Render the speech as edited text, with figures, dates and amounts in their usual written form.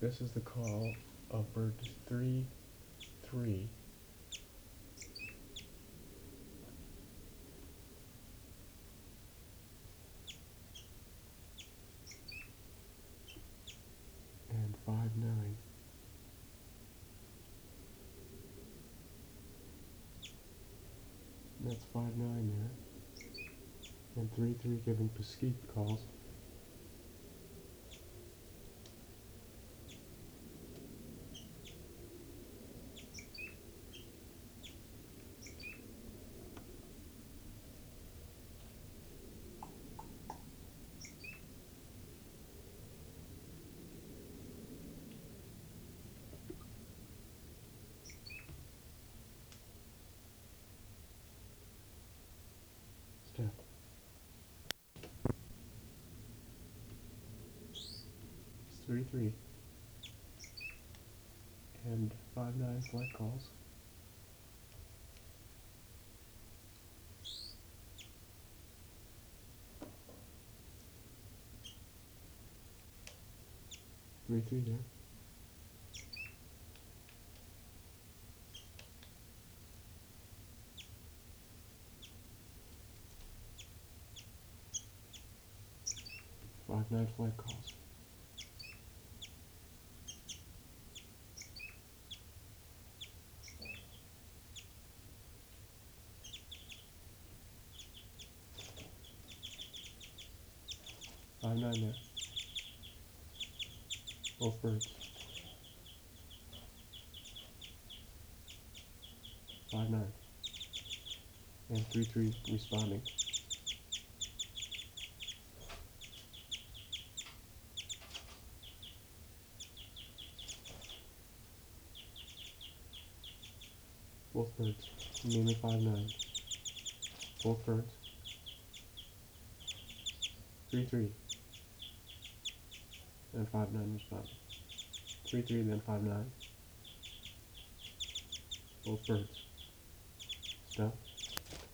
This is the call of bird 3-3. And 5-9. That's 5-9 there. And 3-3 giving Pesquite calls. Step. It's 3-3. And 5-9 flight calls. Three there. Five nine flight calls. Five nine there. Both birds. 5-9. And 3-3 responding. Both birds. Naming 5-9. Both birds. 3-3. And 5-9 responding. 3-3 then 5-9. Both birds. Step.